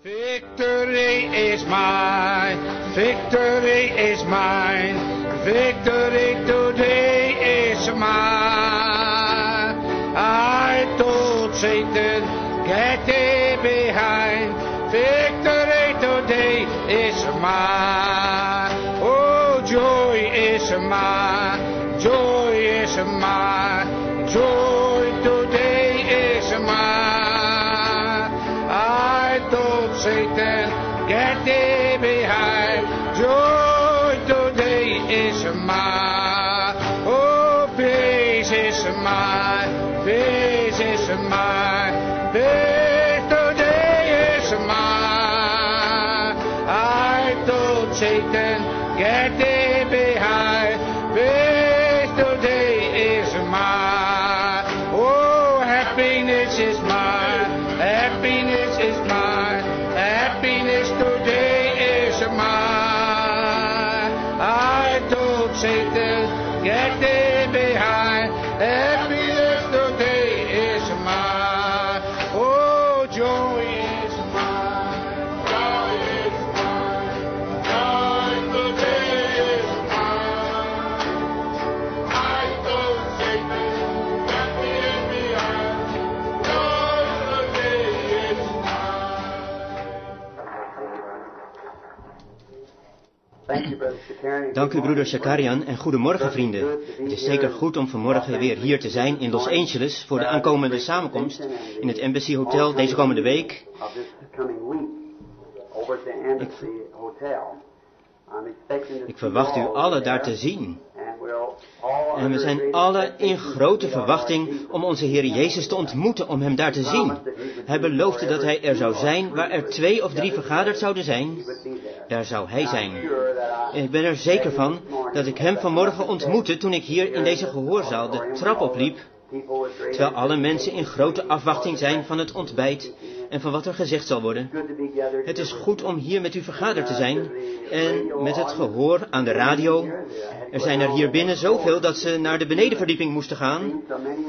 Victory is mine, victory is mine, victory today is mine. I told Satan, get thee behind, victory today is mine. Oh, joy is mine, joy is mine, joy today is mine. I told Satan, get thee behind, joy today is mine. Oh, peace is mine, peace is mine, peace today is mine. I told Satan, get thee behind, peace today is mine. Oh, happiness is mine, happiness is mine, happiness today is mine. I told Satan, get thee behind, happiness today is mine. Oh, joy is mine, joy is mine, joy today is mine. I told Satan, get thee behind, joy today is mine. Dank u, broeder Shakarian, en goedemorgen, vrienden. Het is zeker goed om vanmorgen weer hier te zijn in Los Angeles voor de aankomende samenkomst in het Embassy Hotel deze komende week. Ik verwacht u allen daar te zien. En we zijn allen in grote verwachting om onze Heer Jezus te ontmoeten, om Hem daar te zien. Hij beloofde dat Hij er zou zijn waar er 2 of 3 vergaderd zouden zijn. Daar zou Hij zijn. En ik ben er zeker van dat ik Hem vanmorgen ontmoette toen ik hier in deze gehoorzaal de trap opliep. Terwijl alle mensen in grote afwachting zijn van het ontbijt en van wat er gezegd zal worden. Het is goed om hier met u vergaderd te zijn en met het gehoor aan de radio. Er zijn er hier binnen zoveel dat ze naar de benedenverdieping moesten gaan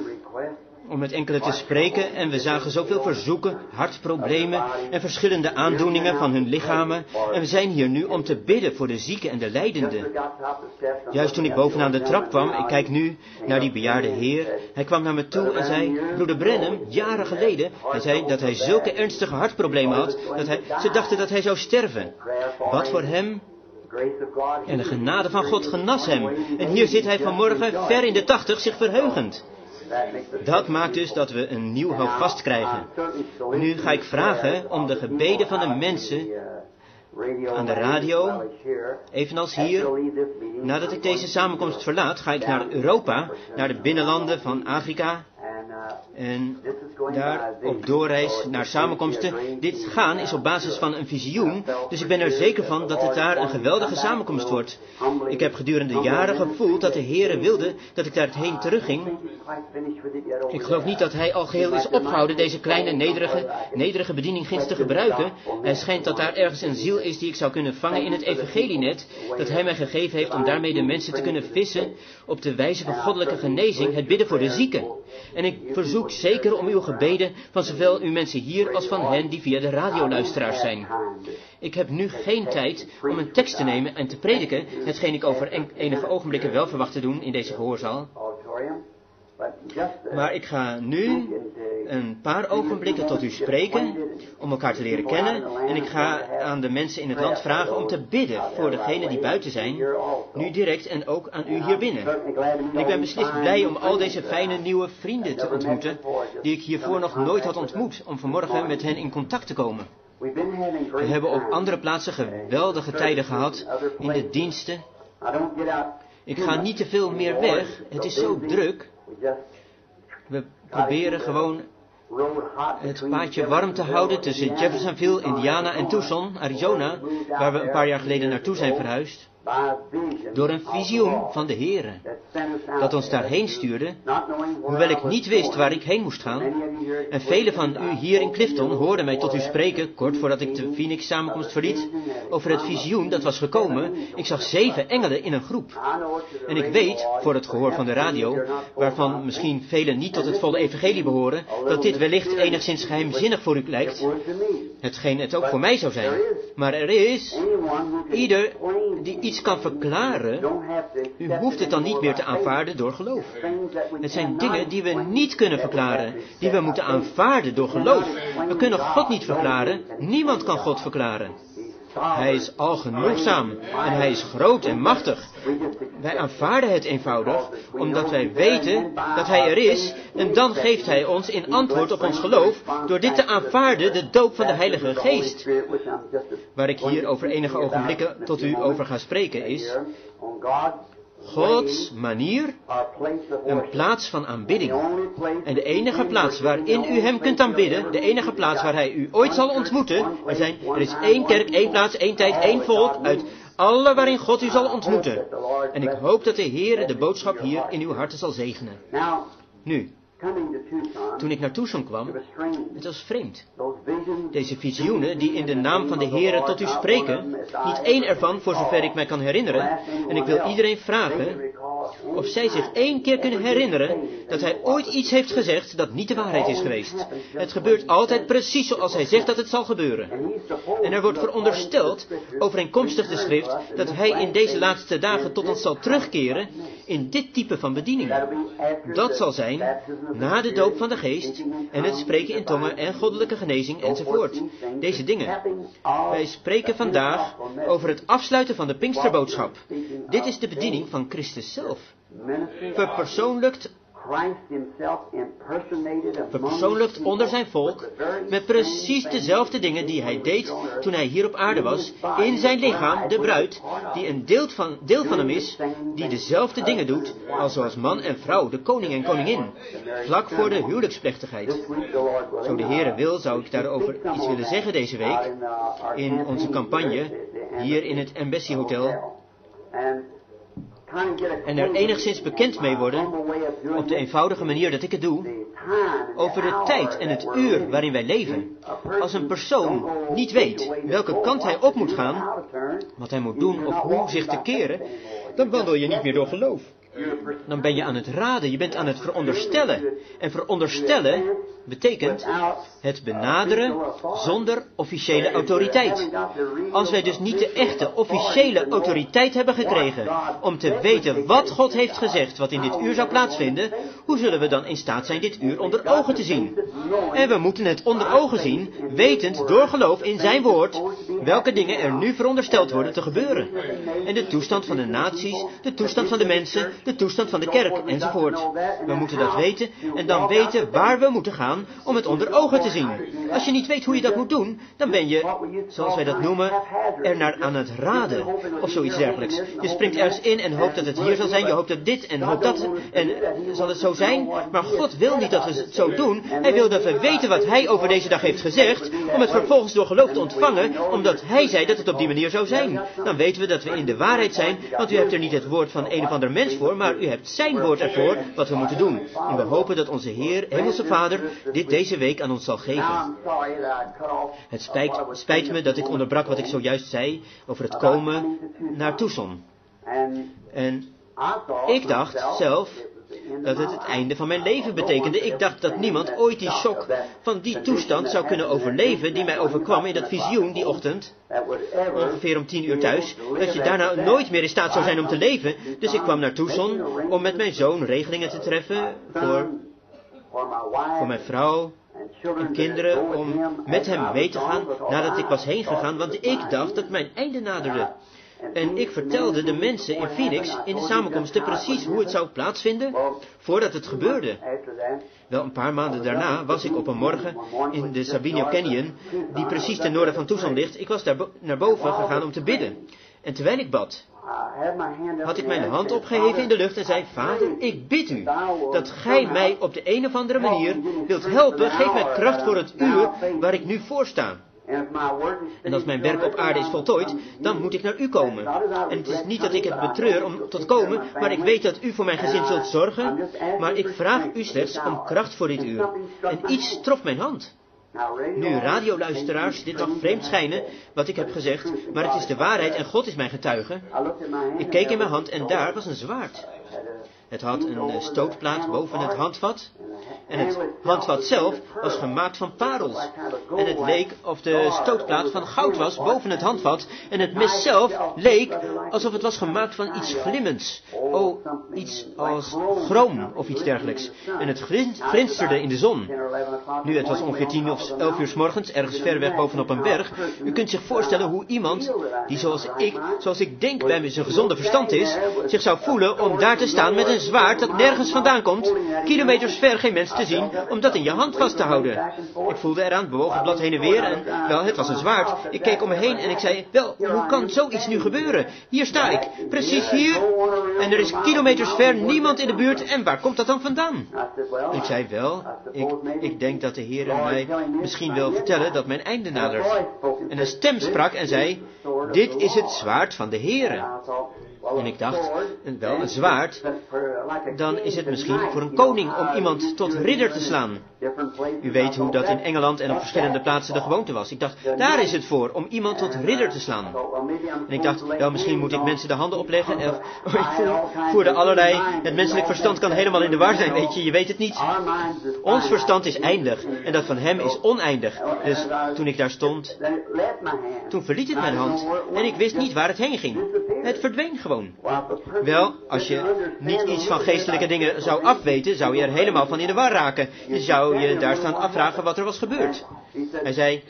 om met enkele te spreken, en we zagen zoveel verzoeken, hartproblemen en verschillende aandoeningen van hun lichamen. En we zijn hier nu om te bidden voor de zieken en de lijdenden. Juist toen ik bovenaan de trap kwam, ik kijk nu naar die bejaarde heer. Hij kwam naar me toe en zei, broeder Branham, jaren geleden, hij zei dat hij zulke ernstige hartproblemen had, dat ze dachten dat hij zou sterven. Wat voor hem? En de genade van God genas hem. En hier zit hij vanmorgen, ver in de 80, zich verheugend. Dat maakt dus dat we een nieuw houvast krijgen. Nu ga ik vragen om de gebeden van de mensen aan de radio, evenals hier. Nadat ik deze samenkomst verlaat, ga ik naar Europa, naar de binnenlanden van Afrika. En daar op doorreis naar samenkomsten. Dit gaan is op basis van een visioen, dus ik ben er zeker van dat het daar een geweldige samenkomst wordt. Ik heb gedurende jaren gevoeld dat de Heere wilde dat ik daarheen terugging. Ik geloof niet dat Hij al geheel is opgehouden deze kleine, nederige bediening ginds te gebruiken. Hij schijnt dat daar ergens een ziel is die ik zou kunnen vangen in het evangelienet, dat Hij mij gegeven heeft om daarmee de mensen te kunnen vissen op de wijze van goddelijke genezing, het bidden voor de zieken. En ik verzoek zeker om uw gebeden van zowel uw mensen hier als van hen die via de radioluisteraars zijn. Ik heb nu geen tijd om een tekst te nemen en te prediken, hetgeen ik over enige ogenblikken wel verwacht te doen in deze gehoorzaal. Maar ik ga nu een paar ogenblikken tot u spreken, om elkaar te leren kennen. En ik ga aan de mensen in het land vragen om te bidden voor degenen die buiten zijn, nu direct en ook aan u hier binnen. En ik ben beslist blij om al deze fijne nieuwe vrienden te ontmoeten, die ik hiervoor nog nooit had ontmoet, om vanmorgen met hen in contact te komen. We hebben op andere plaatsen geweldige tijden gehad, in de diensten. Ik ga niet te veel meer weg, het is zo druk. We proberen gewoon het paadje warm te houden tussen Jeffersonville, Indiana en Tucson, Arizona, waar we een paar jaar geleden naartoe zijn verhuisd. door een visioen van de Heere, dat ons daarheen stuurde, hoewel ik niet wist waar ik heen moest gaan. En velen van u hier in Clifton hoorden mij tot u spreken, kort voordat ik de Phoenix samenkomst verliet, over het visioen dat was gekomen. Ik zag 7 engelen in een groep. En ik weet, voor het gehoor van de radio, waarvan misschien velen niet tot het volle evangelie behoren, dat dit wellicht enigszins geheimzinnig voor u lijkt, hetgeen het ook voor mij zou zijn. Maar er is ieder die iets kan verklaren. U hoeft het dan niet meer te aanvaarden door geloof. Het zijn dingen die we niet kunnen verklaren, die we moeten aanvaarden door geloof. We kunnen God niet verklaren, niemand kan God verklaren. Hij is algenoegzaam en hij is groot en machtig. Wij aanvaarden het eenvoudig, omdat wij weten dat hij er is, en dan geeft hij ons in antwoord op ons geloof, door dit te aanvaarden, de doop van de Heilige Geest. Waar ik hier over enige ogenblikken tot u over ga spreken is Gods manier, een plaats van aanbidding. En de enige plaats waarin u hem kunt aanbidden, de enige plaats waar hij u ooit zal ontmoeten, er is 1 kerk, 1 plaats, 1 tijd, 1 volk, uit alle waarin God u zal ontmoeten. En ik hoop dat de Heere de boodschap hier in uw harten zal zegenen. Nu, toen ik naar Tucson kwam, het was vreemd. Deze visioenen die in de naam van de Heere tot u spreken, niet één ervan voor zover ik mij kan herinneren, en ik wil iedereen vragen of zij zich 1 keer kunnen herinneren dat hij ooit iets heeft gezegd dat niet de waarheid is geweest. Het gebeurt altijd precies zoals hij zegt dat het zal gebeuren. En er wordt verondersteld, overeenkomstig de schrift, dat hij in deze laatste dagen tot ons zal terugkeren in dit type van bediening. Dat zal zijn na de doop van de Geest en het spreken in tongen en goddelijke genezing enzovoort. Deze dingen. Wij spreken vandaag over het afsluiten van de Pinksterboodschap. Dit is de bediening van Christus zelf. Verpersoonlijkt onder zijn volk, met precies dezelfde dingen die hij deed toen hij hier op aarde was, in zijn lichaam, de bruid, die een deel van hem is, die dezelfde dingen doet, als zoals man en vrouw, de koning en koningin, vlak voor de huwelijksplechtigheid. Zo de Heere wil, zou ik daarover iets willen zeggen deze week, in onze campagne, hier in het Embassy Hotel, en er enigszins bekend mee worden, op de eenvoudige manier dat ik het doe, over de tijd en het uur waarin wij leven. Als een persoon niet weet welke kant hij op moet gaan, wat hij moet doen of hoe zich te keren, dan wandel je niet meer door geloof. Dan ben je aan het raden, je bent aan het veronderstellen. En veronderstellen betekent het benaderen zonder officiële autoriteit. Als wij dus niet de echte officiële autoriteit hebben gekregen om te weten wat God heeft gezegd wat in dit uur zou plaatsvinden, hoe zullen we dan in staat zijn dit uur onder ogen te zien? En we moeten het onder ogen zien, wetend door geloof in zijn woord, welke dingen er nu verondersteld worden te gebeuren. En de toestand van de naties, de toestand van de mensen, de toestand van de kerk enzovoort. We moeten dat weten en dan weten waar we moeten gaan om het onder ogen te zien. Als je niet weet hoe je dat moet doen, dan ben je, zoals wij dat noemen, er naar aan het raden of zoiets dergelijks. Je springt ergens in en hoopt dat het hier zal zijn, je hoopt dat dit en hoopt dat en zal het zo zijn. Maar God wil niet dat we het zo doen. Hij wil dat we weten wat hij over deze dag heeft gezegd, om het vervolgens door geloof te ontvangen, omdat hij zei dat het op die manier zou zijn. Dan weten we dat we in de waarheid zijn, want u hebt er niet het woord van een of ander mens voor, maar u hebt zijn woord ervoor wat we moeten doen. En we hopen dat onze Heer, Hemelse Vader, dit deze week aan ons zal geven. Het spijt me dat ik onderbrak wat ik zojuist zei over het komen naar Tucson. En ik dacht zelf dat het einde van mijn leven betekende. Ik dacht dat niemand ooit die shock van die toestand zou kunnen overleven die mij overkwam in dat visioen die ochtend, ongeveer om 10 uur thuis, dat je daarna nooit meer in staat zou zijn om te leven. Dus ik kwam naar Tucson om met mijn zoon regelingen te treffen voor mijn vrouw en kinderen, om met hem mee te gaan nadat ik was heen gegaan, want ik dacht dat mijn einde naderde. En ik vertelde de mensen in Phoenix in de samenkomsten precies hoe het zou plaatsvinden voordat het gebeurde. Wel een paar maanden daarna was ik op een morgen in de Sabino Canyon, die precies ten noorden van Tucson ligt. Ik was daar naar boven gegaan om te bidden. En terwijl ik bad, had ik mijn hand opgeheven in de lucht en zei: Vader, ik bid u dat gij mij op de een of andere manier wilt helpen. Geef mij kracht voor het uur waar ik nu voor sta. En als mijn werk op aarde is voltooid, dan moet ik naar u komen. En het is niet dat ik het betreur om tot komen, maar ik weet dat u voor mijn gezin zult zorgen. Maar ik vraag u slechts om kracht voor dit uur. En iets trof mijn hand. Nu, radioluisteraars, dit mag vreemd schijnen, wat ik heb gezegd, maar het is de waarheid en God is mijn getuige. Ik keek in mijn hand en daar was een zwaard. Het had een stootplaat boven het handvat. En het handvat zelf was gemaakt van parels. En het leek of de stootplaat van goud was boven het handvat. En het mes zelf leek alsof het was gemaakt van iets glimmends. Oh, iets als chroom of iets dergelijks. En het glinsterde in de zon. Nu, het was ongeveer 10 of 11 uur 's morgens, ergens ver weg bovenop een berg. U kunt zich voorstellen hoe iemand, die zoals ik denk bij zijn gezonde verstand is, zich zou voelen om daar te staan met een zwaard dat nergens vandaan komt, kilometers ver geen mens te zien, om dat in je hand vast te houden. Ik voelde eraan, bewoog het blad heen en weer en, wel, het was een zwaard. Ik keek om me heen en ik zei, wel, hoe kan zoiets nu gebeuren? Hier sta ik, precies hier, en er is kilometers ver niemand in de buurt, en waar komt dat dan vandaan? Ik zei, wel, ik denk dat de Heer mij misschien wil vertellen dat mijn einde nadert. En een stem sprak en zei, dit is het zwaard van de Heere. En ik dacht, wel, een zwaard, dan is het misschien voor een koning om iemand tot ridder te slaan. U weet hoe dat in Engeland en op verschillende plaatsen de gewoonte was. Ik dacht, daar is het voor, om iemand tot ridder te slaan. En ik dacht, wel, misschien moet ik mensen de handen opleggen. Ik voerde allerlei, het menselijk verstand kan helemaal in de war zijn, weet je weet het niet. Ons verstand is eindig, en dat van hem is oneindig. Dus toen ik daar stond, toen verliet het mijn hand, en ik wist niet waar het heen ging. Het verdween gewoon. Wel, als je niet iets van geestelijke dingen zou afweten, zou je er helemaal van in de war raken. Je zou je daar staan afvragen wat er was gebeurd. Hij zei,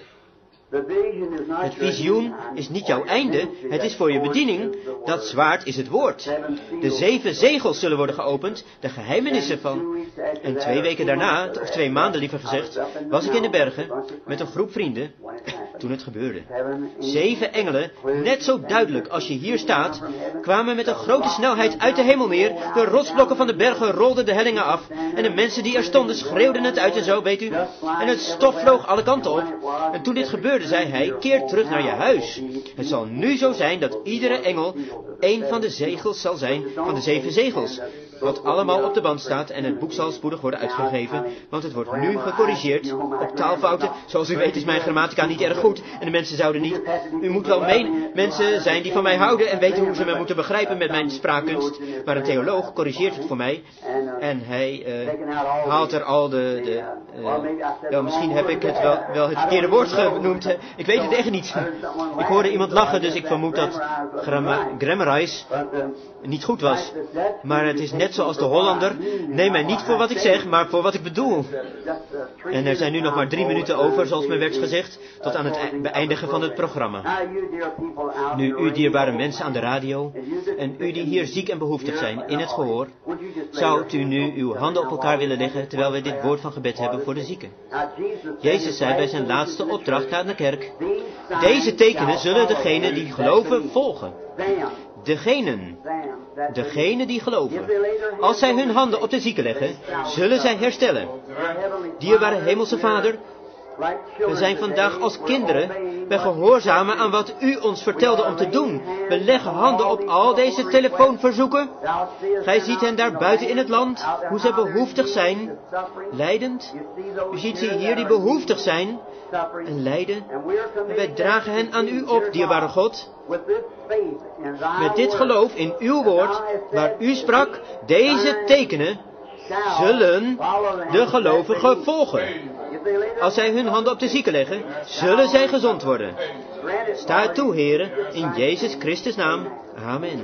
het visioen is niet jouw einde, het is voor je bediening. Dat zwaard is het woord. De 7 zegels zullen worden geopend, de geheimenissen van. En 2 weken daarna, of 2 maanden liever gezegd, was ik in de bergen met een groep vrienden toen het gebeurde. 7 engelen, net zo duidelijk als je hier staat, kwamen met een grote snelheid uit de hemel neer. De rotsblokken van de bergen rolden de hellingen af. En de mensen die er stonden schreeuwden het uit en zo, weet u. En het stof vloog alle kanten op. En toen dit gebeurde, zei hij, keer terug naar je huis. Het zal nu zo zijn dat iedere engel één van de zegels zal zijn van de 7 zegels. Wat allemaal op de band staat en het boek zal spoedig worden uitgegeven, want het wordt nu gecorrigeerd op taalfouten. Zoals u weet is mijn grammatica niet erg goed en de mensen zouden niet. U moet wel mensen zijn die van mij houden en weten hoe ze mij moeten begrijpen met mijn spraakkunst. Maar een theoloog corrigeert het voor mij en hij haalt er al wel, misschien heb ik het wel het verkeerde woord genoemd. Ik weet het echt niet. Ik hoorde iemand lachen, dus ik vermoed dat grammarize niet goed was. Maar het is net zoals de Hollander. Neem mij niet voor wat ik zeg, maar voor wat ik bedoel. En er zijn nu nog maar 3 minuten over, zoals me werd gezegd, tot aan het beëindigen van het programma. Nu, u dierbare mensen aan de radio, en u die hier ziek en behoeftig zijn in het gehoor, zou u nu uw handen op elkaar willen leggen, terwijl wij dit woord van gebed hebben voor de zieken. Jezus zei bij zijn laatste opdracht aan de kerk, deze tekenen zullen degenen die geloven volgen. Degenen die geloven. Als zij hun handen op de zieken leggen, zullen zij herstellen. Dierbare Hemelse Vader, we zijn vandaag als kinderen, wij gehoorzamen aan wat u ons vertelde om te doen. We leggen handen op al deze telefoonverzoeken. Gij ziet hen daar buiten in het land, hoe ze behoeftig zijn, lijdend. U ziet ze hier die behoeftig zijn en lijden. En wij dragen hen aan u op, dierbare God. Met dit geloof in uw woord, waar u sprak, deze tekenen zullen de gelovigen volgen. Als zij hun handen op de zieken leggen, zullen zij gezond worden. Sta het toe, heren, in Jezus Christus' naam. Amen.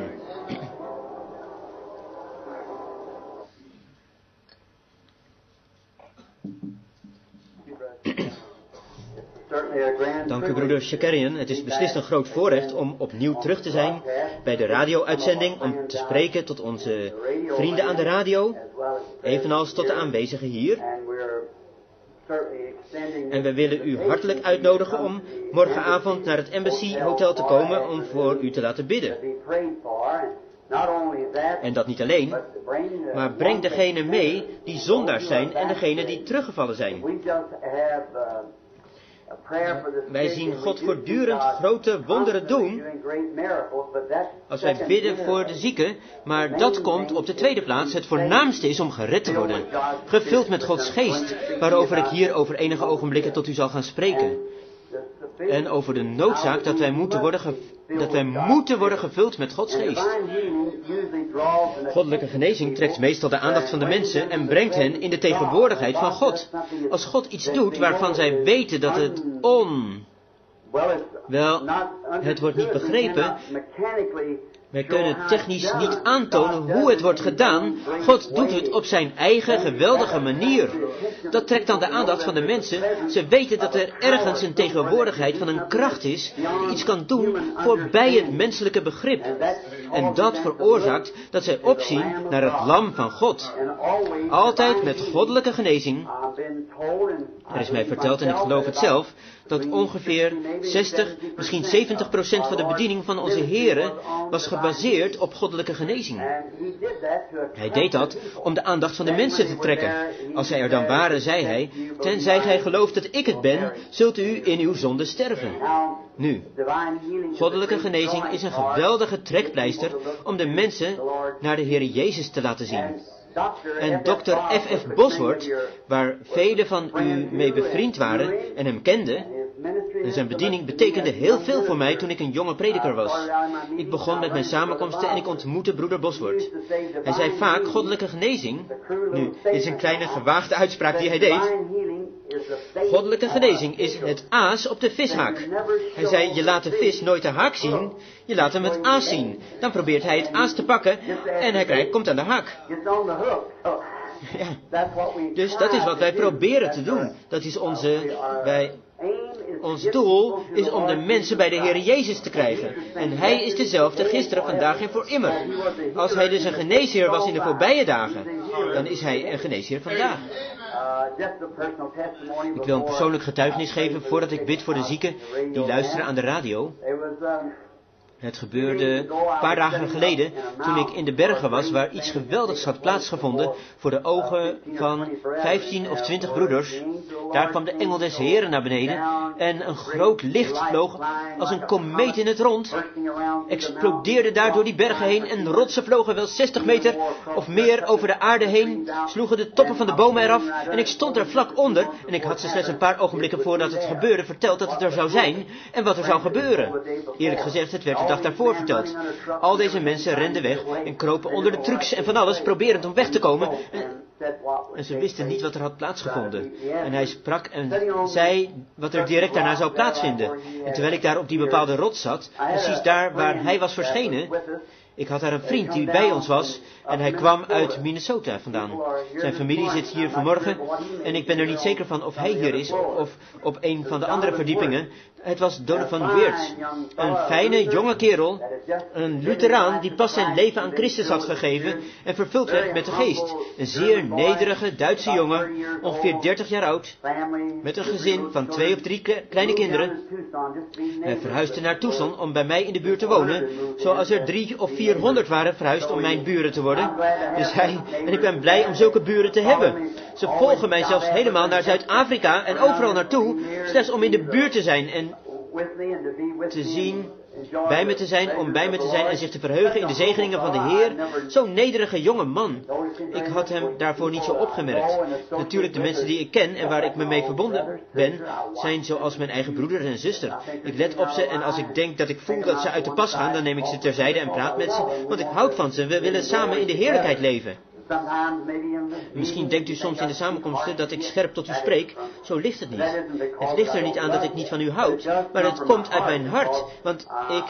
Dank u, broeder Shakarian. Het is beslist een groot voorrecht om opnieuw terug te zijn bij de radio-uitzending, om te spreken tot onze vrienden aan de radio, evenals tot de aanwezigen hier. En we willen u hartelijk uitnodigen om morgenavond naar het Embassy Hotel te komen om voor u te laten bidden. En dat niet alleen, maar breng degenen mee die zondaars zijn en degenen die teruggevallen zijn. Wij zien God voortdurend grote wonderen doen als wij bidden voor de zieken, maar dat komt op de tweede plaats. Het voornaamste is om gered te worden, gevuld met Gods geest, waarover ik hier over enige ogenblikken tot u zal gaan spreken. En over de noodzaak dat wij moeten worden gevuld met Gods geest. Goddelijke genezing trekt meestal de aandacht van de mensen en brengt hen in de tegenwoordigheid van God. Als God iets doet waarvan zij weten dat het het wordt niet begrepen. Wij kunnen technisch niet aantonen hoe het wordt gedaan. God doet het op zijn eigen geweldige manier. Dat trekt dan de aandacht van de mensen. Ze weten dat er ergens een tegenwoordigheid van een kracht is die iets kan doen voorbij het menselijke begrip. En dat veroorzaakt dat zij opzien naar het lam van God. Altijd met goddelijke genezing. Er is mij verteld, en ik geloof het zelf, dat ongeveer 60, misschien 70% van de bediening van onze Here was gebaseerd op goddelijke genezing. Hij deed dat om de aandacht van de mensen te trekken. Als zij er dan waren, zei hij, tenzij gij gelooft dat ik het ben, zult u in uw zonde sterven. Nu, goddelijke genezing is een geweldige trekpleister om de mensen naar de Heer Jezus te laten zien. En dokter F.F. Bosworth, waar velen van u mee bevriend waren en hem kenden, en zijn bediening betekende heel veel voor mij toen ik een jonge prediker was. Ik begon met mijn samenkomsten en ik ontmoette broeder Bosworth. Hij zei vaak goddelijke genezing. Nu, dit is een kleine gewaagde uitspraak die hij deed. Goddelijke genezing is het aas op de vishaak. Hij zei, je laat de vis nooit de haak zien, je laat hem het aas zien. Dan probeert hij het aas te pakken en hij komt aan de haak. Ja. Dus dat is wat wij proberen te doen. Dat is ons doel is om de mensen bij de Heer Jezus te krijgen. En Hij is dezelfde gisteren, vandaag en voor immer. Als Hij dus een geneesheer was in de voorbije dagen, dan is Hij een geneesheer vandaag. Ik wil een persoonlijk getuigenis geven voordat ik bid voor de zieken die luisteren aan de radio. Het gebeurde een paar dagen geleden toen ik in de bergen was waar iets geweldigs had plaatsgevonden voor de ogen van 15 of 20 broeders. Daar kwam de engel des Heren naar beneden en een groot licht vloog als een komeet in het rond. Explodeerde daar door die bergen heen en rotsen vlogen wel 60 meter of meer over de aarde heen, sloegen de toppen van de bomen eraf en ik stond er vlak onder en ik had ze slechts een paar ogenblikken voordat het gebeurde verteld dat het er zou zijn en wat er zou gebeuren. Eerlijk gezegd, het werd de dag daarvoor verteld. Al deze mensen renden weg en kropen onder de trucks en van alles, proberend om weg te komen. En ze wisten niet wat er had plaatsgevonden. En hij sprak en zei wat er direct daarna zou plaatsvinden. En terwijl ik daar op die bepaalde rots zat, precies daar waar hij was verschenen, ik had daar een vriend die bij ons was en hij kwam uit Minnesota vandaan. Zijn familie zit hier vanmorgen en ik ben er niet zeker van of hij hier is of op een van de andere verdiepingen. Het was Donovan Weert, een fijne jonge kerel, een Lutheraan die pas zijn leven aan Christus had gegeven en vervuld werd met de geest. Een zeer nederige Duitse jongen, ongeveer 30 jaar oud, met een gezin van 2 of 3 kleine kinderen. Hij verhuisde naar Tucson om bij mij in de buurt te wonen, zoals er 300 of 400 waren verhuisd om mijn buren te worden. Dus en ik ben blij om zulke buren te hebben. Ze volgen mij zelfs helemaal naar Zuid-Afrika en overal naartoe, slechts om in de buurt te zijn en te zien, bij me te zijn, om bij me te zijn en zich te verheugen in de zegeningen van de Heer. Zo'n nederige jonge man. Ik had hem daarvoor niet zo opgemerkt. Natuurlijk, de mensen die ik ken en waar ik me mee verbonden ben, zijn zoals mijn eigen broeder en zuster. Ik let op ze en als ik denk dat ik voel dat ze uit de pas gaan, dan neem ik ze terzijde en praat met ze, want ik houd van ze. We willen samen in de heerlijkheid leven. Misschien denkt u soms in de samenkomsten dat ik scherp tot u spreek. Zo ligt het niet. Het ligt er niet aan dat ik niet van u houd, maar het komt uit mijn hart. Want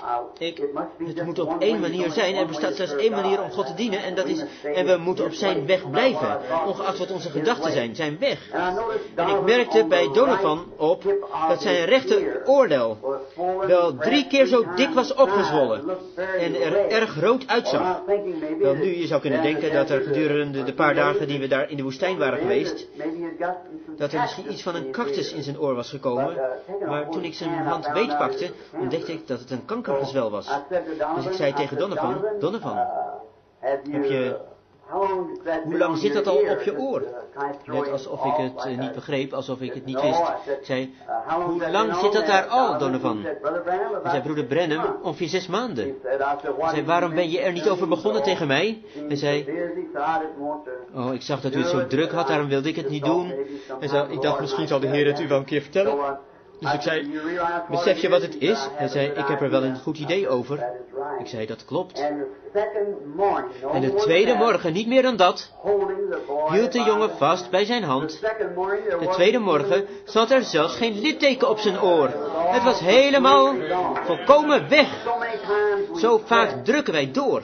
het moet op één manier zijn. Er bestaat slechts één manier om God te dienen en we moeten op zijn weg blijven. Ongeacht wat onze gedachten zijn weg. En ik merkte bij Donovan op dat zijn rechter oordeel wel 3 keer zo dik was opgezwollen en er erg rood uitzag. Wel nu, je zou kunnen denken dat er gedurende de paar dagen die we daar in de woestijn waren geweest, dat er misschien iets van een cactus in zijn oor was gekomen, maar toen ik zijn hand beetpakte, ontdekte ik dat het een kankergezwel was. Dus ik zei tegen Donovan, Hoe lang zit dat al op je oor? Net alsof ik het niet begreep, alsof ik het niet wist. Ik zei, hoe lang zit dat daar al, Donovan? Hij zei, broeder Branham, ongeveer 6 maanden. Ik zei, waarom ben je er niet over begonnen tegen mij? Hij zei, oh, ik zag dat u het zo druk had, daarom wilde ik het niet doen. Hij zei, ik dacht, misschien zal de Heer het u wel een keer vertellen. Dus ik zei, besef je wat het is? Hij zei, ik heb er wel een goed idee over. Ik zei, dat klopt. En de tweede morgen, niet meer dan dat, hield de jongen vast bij zijn hand. De tweede morgen zat er zelfs geen litteken op zijn oor. Het was helemaal volkomen weg. Zo vaak drukken wij door.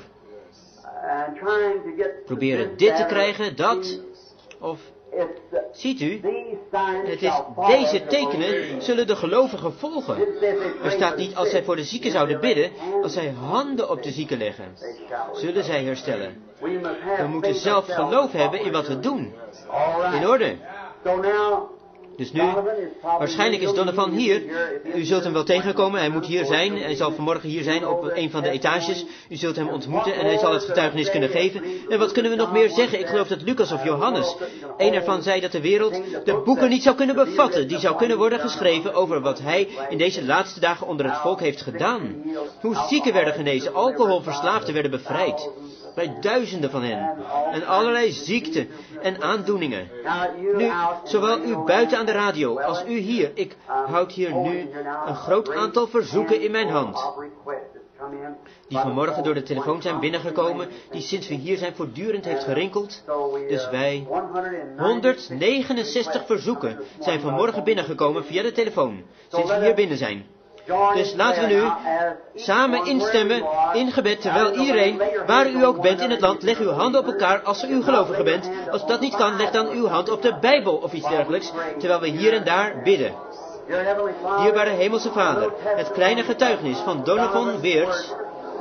Proberen dit te krijgen, dat, of... Ziet u, het is, deze tekenen zullen de gelovigen volgen. Er staat niet als zij voor de zieken zouden bidden, als zij handen op de zieken leggen, zullen zij herstellen. We moeten zelf geloof hebben in wat we doen. In orde. Dus nu, waarschijnlijk is Donovan hier. U zult hem wel tegenkomen, hij moet hier zijn. Hij zal vanmorgen hier zijn op een van de etages. U zult hem ontmoeten en hij zal het getuigenis kunnen geven. En wat kunnen we nog meer zeggen? Ik geloof dat Lucas of Johannes, een ervan zei dat de wereld de boeken niet zou kunnen bevatten. Die zou kunnen worden geschreven over wat hij in deze laatste dagen onder het volk heeft gedaan. Hoe zieken werden genezen, alcoholverslaafden werden bevrijd. Bij duizenden van hen. En allerlei ziekten en aandoeningen. Nu, zowel u buiten aan de radio als u hier. Ik houd hier nu een groot aantal verzoeken in mijn hand. Die vanmorgen door de telefoon zijn binnengekomen. Die sinds we hier zijn voortdurend heeft gerinkeld. Dus wij, 169 verzoeken zijn vanmorgen binnengekomen via de telefoon. Sinds we hier binnen zijn. Dus laten we nu samen instemmen in gebed, terwijl iedereen, waar u ook bent in het land, leg uw handen op elkaar als u gelovige bent. Als dat niet kan, leg dan uw hand op de Bijbel of iets dergelijks, terwijl we hier en daar bidden. Dierbare Hemelse Vader, het kleine getuigenis van Donovan Weerts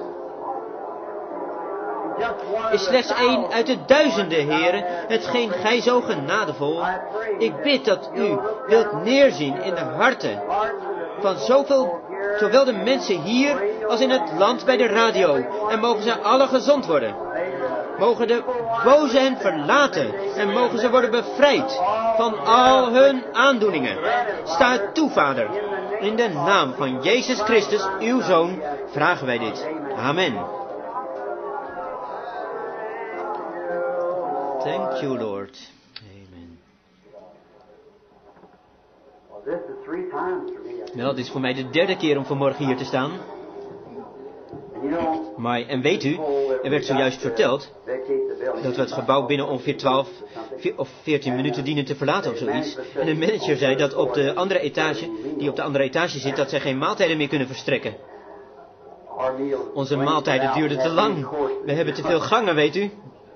is slechts één uit de duizenden, heren, hetgeen gij zo genadevol. Ik bid dat u wilt neerzien in de harten van zowel de mensen hier als in het land bij de radio. En mogen ze alle gezond worden. Mogen de boze hen verlaten. En mogen ze worden bevrijd van al hun aandoeningen. Sta het toe, Vader. In de naam van Jezus Christus, uw Zoon, vragen wij dit. Amen. Thank you, Lord. Wel, dit is voor mij de 3e keer om vanmorgen hier te staan. Maar, en weet u, er werd zojuist verteld dat we het gebouw binnen ongeveer 12 of 14 minuten dienen te verlaten of zoiets. En de manager zei dat op de andere etage, die op de andere etage zit, dat zij geen maaltijden meer kunnen verstrekken. Onze maaltijden duurden te lang. We hebben te veel gangen, weet u.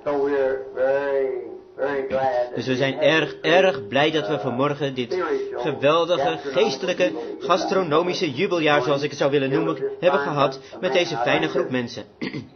Dus we zijn erg blij dat we vanmorgen dit geweldige, geestelijke, gastronomische jubeljaar, zoals ik het zou willen noemen, hebben gehad met deze fijne groep mensen.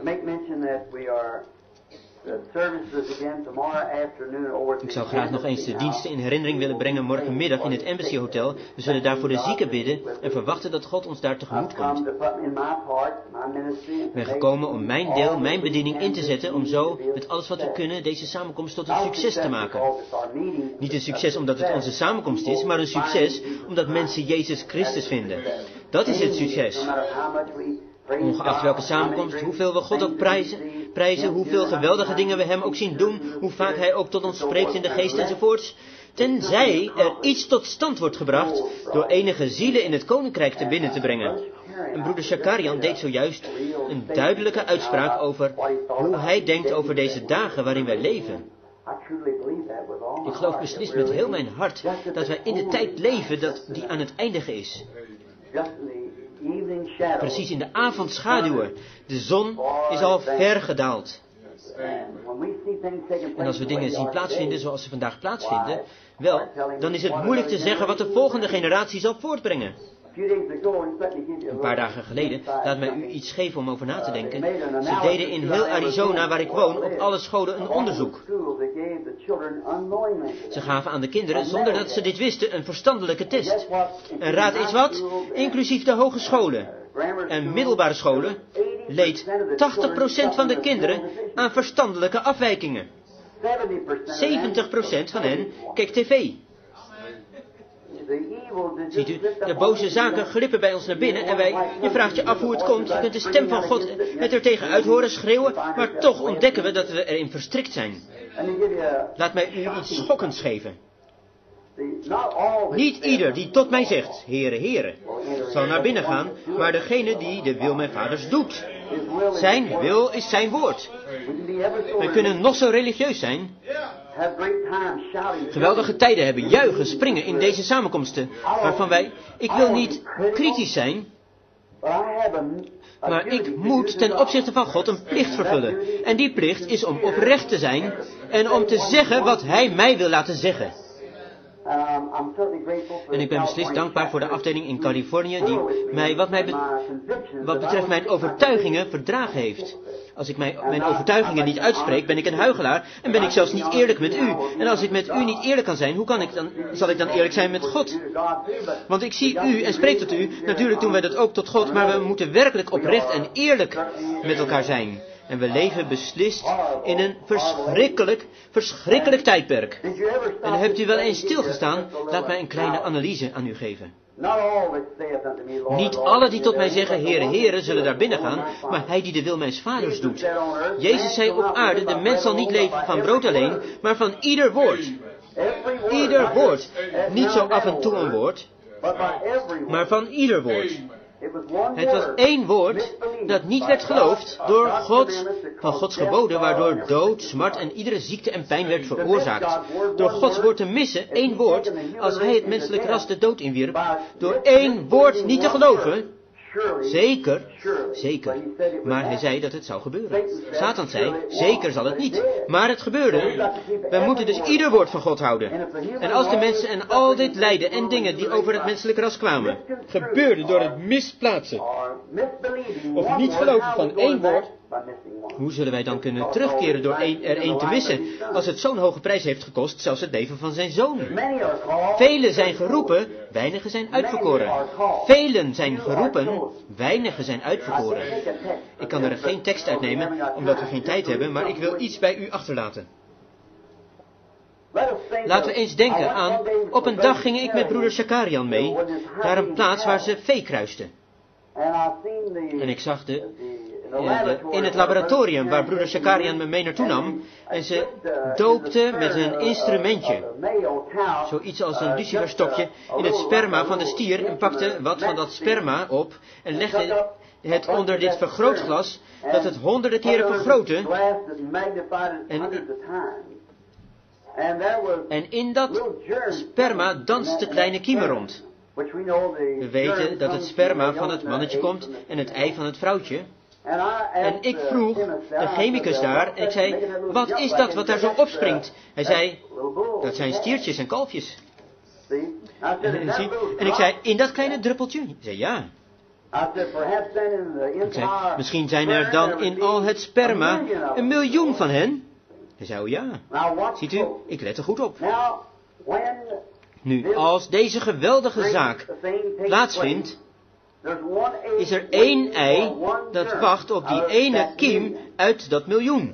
Ik zou graag nog eens de diensten in herinnering willen brengen morgenmiddag in het Embassy Hotel. We zullen daar voor de zieken bidden en verwachten dat God ons daar tegemoet komt. Ik ben gekomen om mijn deel, mijn bediening in te zetten, om zo met alles wat we kunnen deze samenkomst tot een succes te maken. Niet een succes omdat het onze samenkomst is, maar een succes omdat mensen Jezus Christus vinden. Dat is het succes. Ongeacht welke samenkomst, hoeveel we God ook prijzen, hoeveel geweldige dingen we hem ook zien doen, hoe vaak hij ook tot ons spreekt in de geest enzovoorts. Tenzij er iets tot stand wordt gebracht door enige zielen in het koninkrijk te binnen te brengen. En broeder Shakarian deed zojuist een duidelijke uitspraak over hoe hij denkt over deze dagen waarin wij leven. Ik geloof beslist met heel mijn hart dat wij in de tijd leven die aan het eindigen is. Precies in de avondschaduwen. De zon is al ver gedaald. En als we dingen zien plaatsvinden zoals ze vandaag plaatsvinden, wel, dan is het moeilijk te zeggen wat de volgende generatie zal voortbrengen. Een paar dagen geleden, laat mij u iets geven om over na te denken. Ze deden in heel Arizona, waar ik woon, op alle scholen een onderzoek. Ze gaven aan de kinderen, zonder dat ze dit wisten, een verstandelijke test. En raad eens wat, inclusief de hogescholen en middelbare scholen, leed 80% van de kinderen aan verstandelijke afwijkingen. 70% van hen kijkt tv. Ziet u, de boze zaken glippen bij ons naar binnen en je vraagt je af hoe het komt. Je kunt de stem van God het er tegen uit horen schreeuwen, maar toch ontdekken we dat we erin verstrikt zijn. Laat mij u iets schokkends geven. Niet ieder die tot mij zegt, Heere, Heere, zal naar binnen gaan, maar degene die de wil mijn vaders doet. Zijn wil is zijn woord. Wij kunnen nog zo religieus zijn, geweldige tijden hebben, juichen, springen in deze samenkomsten, waarvan ik wil niet kritisch zijn, maar ik moet ten opzichte van God een plicht vervullen. En die plicht is om oprecht te zijn en om te zeggen wat Hij mij wil laten zeggen. En ik ben beslist dankbaar voor de afdeling in Californië die mij, wat betreft mijn overtuigingen, verdragen heeft. Als ik mijn overtuigingen niet uitspreek, ben ik een huichelaar en ben ik zelfs niet eerlijk met u. En als ik met u niet eerlijk kan zijn, zal ik dan eerlijk zijn met God? Want ik zie u en spreek tot u, natuurlijk doen wij dat ook tot God, maar we moeten werkelijk oprecht en eerlijk met elkaar zijn. En we leven beslist in een verschrikkelijk tijdperk. En hebt u wel eens stilgestaan? Laat mij een kleine analyse aan u geven. Niet alle die tot mij zeggen, Heere, Heere, zullen daar binnen gaan, maar hij die de wil mijns vaders doet. Jezus zei op aarde, de mens zal niet leven van brood alleen, maar van ieder woord. Ieder woord. Niet zo af en toe een woord, maar van ieder woord. Het was één woord dat niet werd geloofd van Gods geboden, waardoor dood, smart en iedere ziekte en pijn werd veroorzaakt. Door Gods woord te missen, één woord, als Hij het menselijk ras de dood inwierp, door één woord niet te geloven, zeker, maar hij zei dat het zou gebeuren. Satan zei, zeker zal het niet, maar het gebeurde. Wij moeten dus ieder woord van God houden. En als de mensen en al dit lijden en dingen die over het menselijk ras kwamen, gebeurden door het misplaatsen of niet geloven van één woord, hoe zullen wij dan kunnen terugkeren door er één te missen, als het zo'n hoge prijs heeft gekost, zelfs het leven van zijn zoon? Velen zijn geroepen, weinigen zijn uitverkoren. Velen zijn geroepen, weinigen zijn uitverkoren. Ik kan er geen tekst uitnemen, omdat we geen tijd hebben, maar ik wil iets bij u achterlaten. Laten we eens denken aan, op een dag ging ik met broeder Shakarian mee, naar een plaats waar ze vee kruisten. En ik zag in het laboratorium waar broeder Shakarian me mee naartoe nam, en ze doopte met een instrumentje, zoiets als een luciferstokje, in het sperma van de stier en pakte wat van dat sperma op en legde het onder dit vergrootglas, dat het honderden keren vergrootte, en in dat sperma dansten kleine kiemen rond. We weten dat het sperma van het mannetje komt en het ei van het vrouwtje. En ik vroeg de chemicus daar, en ik zei, wat is dat wat daar zo opspringt? Hij zei, dat zijn stiertjes en kalfjes. En ik zei, in dat kleine druppeltje? Hij zei, ja. Ik zei, misschien zijn er dan in al het sperma 1 miljoen van hen? Hij zei, oh ja. Ziet u, ik let er goed op. Nu, als deze geweldige zaak plaatsvindt, is er 1 ei dat wacht op die ene kiem uit dat miljoen.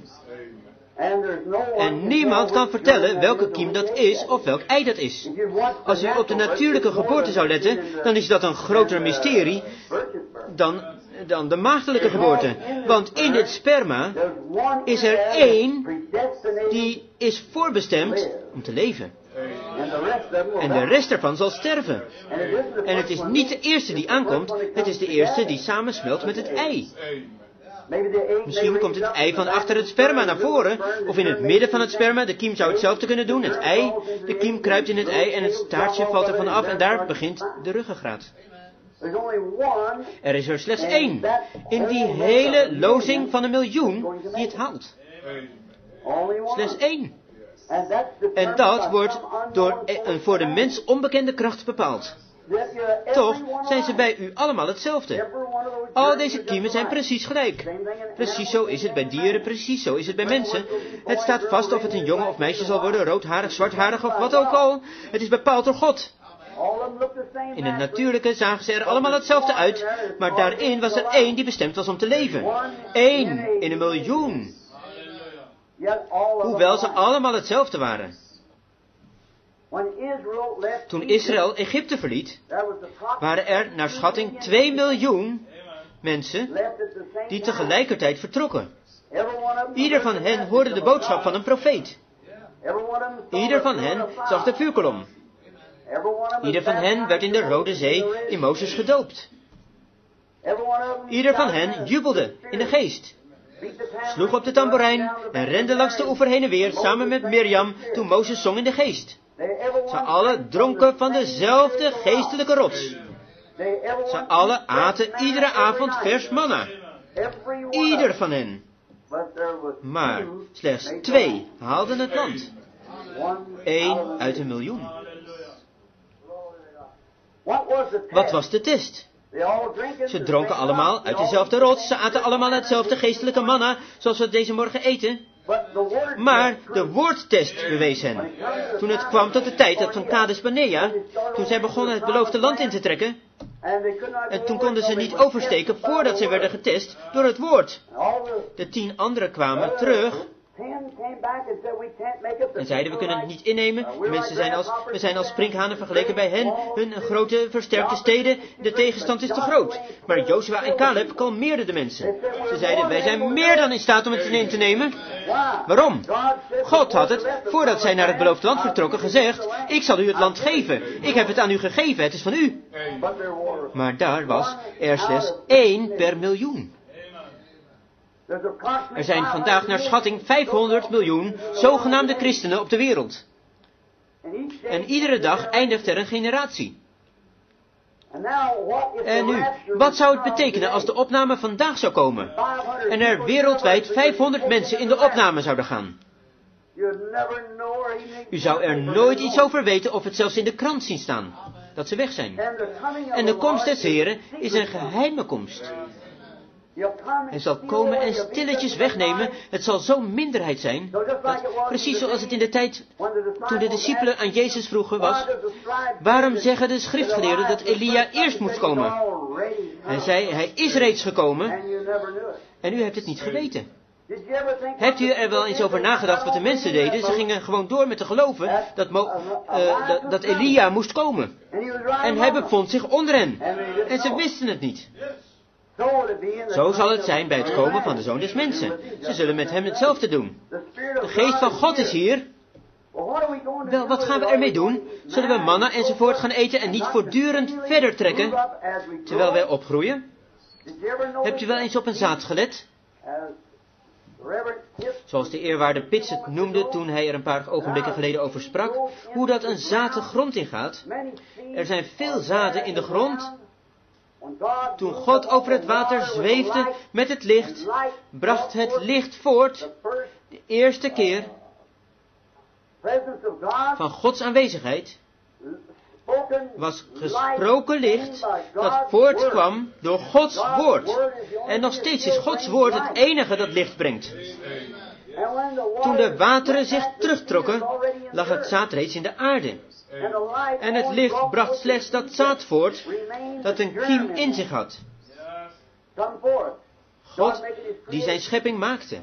En niemand kan vertellen welke kiem dat is of welk ei dat is. Als u op de natuurlijke geboorte zou letten, dan is dat een groter mysterie dan de maagdelijke geboorte. Want in dit sperma is er 1 die is voorbestemd om te leven. En de rest ervan zal sterven. En het is niet de eerste die aankomt, het is de eerste die samensmelt met het ei. Misschien komt het ei van achter het sperma naar voren, of in het midden van het sperma, de kiem zou hetzelfde kunnen doen, het ei, de kiem kruipt in het ei en het staartje valt ervan af en daar begint de ruggengraat. Er is er slechts 1, in die hele lozing van 1 miljoen, die het haalt. Slechts 1. En dat wordt door een voor de mens onbekende kracht bepaald. Toch zijn ze bij u allemaal hetzelfde. Al deze kiemen zijn precies gelijk. Precies zo is het bij dieren, precies zo is het bij mensen. Het staat vast of het een jongen of meisje zal worden, roodharig, zwartharig of wat ook al. Het is bepaald door God. In het natuurlijke zagen ze er allemaal hetzelfde uit, maar daarin was er één die bestemd was om te leven. 1 in 1 miljoen. Hoewel ze allemaal hetzelfde waren. Toen Israël Egypte verliet, waren er naar schatting 2 miljoen mensen die tegelijkertijd vertrokken. Ieder van hen hoorde de boodschap van een profeet. Ieder van hen zag de vuurkolom. Ieder van hen werd in de Rode Zee in Mozes gedoopt. Ieder van hen jubelde in de geest, sloeg op de tamboerijn en rende langs de oever heen en weer samen met Mirjam toen Mozes zong in de geest. Ze allen dronken van dezelfde geestelijke rots. Ze allen aten iedere avond vers manna. Ieder van hen. Maar slechts 2 haalden het land. 1 uit 1 miljoen. Wat was de test? Ze dronken allemaal uit dezelfde rots. Ze aten allemaal hetzelfde geestelijke manna, zoals we deze morgen eten. Maar de woordtest bewees hen. Toen het kwam tot de tijd van Kades Barnea, toen zij begonnen het beloofde land in te trekken, en toen konden ze niet oversteken voordat ze werden getest door het woord. De 10 anderen kwamen terug en zeiden, we kunnen het niet innemen. De mensen zijn als sprinkhanen vergeleken bij hen. Hun grote versterkte steden. De tegenstand is te groot. Maar Jozua en Caleb kalmeerden de mensen. Ze zeiden, wij zijn meer dan in staat om het in te nemen. Waarom? God had het, voordat zij naar het beloofde land vertrokken, gezegd, ik zal u het land geven. Ik heb het aan u gegeven, het is van u. Maar daar was er slechts 1 per miljoen. Er zijn vandaag naar schatting 500 miljoen zogenaamde christenen op de wereld. En iedere dag eindigt er een generatie. En nu, wat zou het betekenen als de opname vandaag zou komen? En er wereldwijd 500 mensen in de opname zouden gaan? U zou er nooit iets over weten of het zelfs in de krant zien staan, dat ze weg zijn. En de komst des Heren is een geheime komst. Hij zal komen en stilletjes wegnemen. Het zal zo'n minderheid zijn, dat, precies zoals het in de tijd toen de discipelen aan Jezus vroegen was, waarom zeggen de schriftgeleerden dat Elia eerst moest komen? Hij zei, hij is reeds gekomen en u hebt het niet geweten. Hebt u er wel eens over nagedacht wat de mensen deden? Ze gingen gewoon door met te geloven dat Elia moest komen. En hij bevond zich onder hen. En ze wisten het niet. Zo zal het zijn bij het komen van de Zoon des Mensen. Ze zullen met hem hetzelfde doen. De geest van God is hier. Wel, wat gaan we ermee doen? Zullen we manna enzovoort gaan eten en niet voortdurend verder trekken, terwijl wij opgroeien? Hebt u wel eens op een zaad gelet? Zoals de eerwaarde Pitts het noemde toen hij er een paar ogenblikken geleden over sprak, hoe dat een zaad de grond ingaat. Er zijn veel zaden in de grond. Toen God over het water zweefde met het licht, bracht het licht voort, de eerste keer, van Gods aanwezigheid, was gesproken licht dat voortkwam door Gods woord. En nog steeds is Gods woord het enige dat licht brengt. Toen de wateren zich terugtrokken, lag het zaad reeds in de aarde. En het licht bracht slechts dat zaad voort dat een kiem in zich had. God die zijn schepping maakte.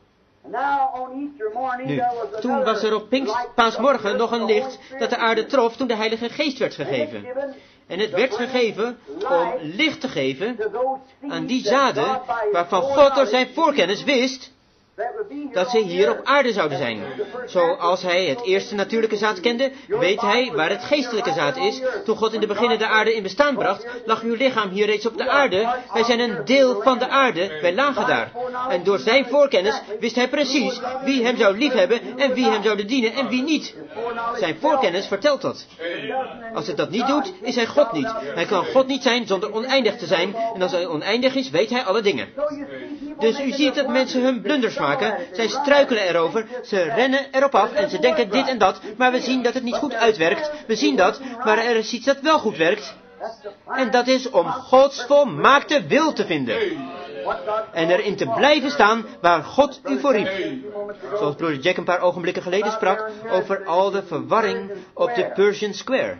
Nu, toen was er op Paasmorgen nog een licht dat de aarde trof toen de Heilige Geest werd gegeven. En het werd gegeven om licht te geven aan die zaden waarvan God door zijn voorkennis wist dat ze hier op aarde zouden zijn. Zoals hij het eerste natuurlijke zaad kende, weet hij waar het geestelijke zaad is. Toen God in de beginnen de aarde in bestaan bracht, lag uw lichaam hier reeds op de aarde. Wij zijn een deel van de aarde, wij lagen daar. En door zijn voorkennis wist hij precies wie hem zou liefhebben en wie hem zou dienen en wie niet. Zijn voorkennis vertelt dat. Als het dat niet doet, is hij God niet. Hij kan God niet zijn zonder oneindig te zijn. En als hij oneindig is, weet hij alle dingen. Dus u ziet dat mensen hun blunders maken, zij struikelen erover, ze rennen erop af en ze denken dit en dat, maar we zien dat het niet goed uitwerkt. We zien dat, maar er is iets dat wel goed werkt. En dat is om Gods volmaakte wil te vinden. En erin te blijven staan waar God u voor riep. Zoals broeder Jack een paar ogenblikken geleden sprak over al de verwarring op de Persian Square.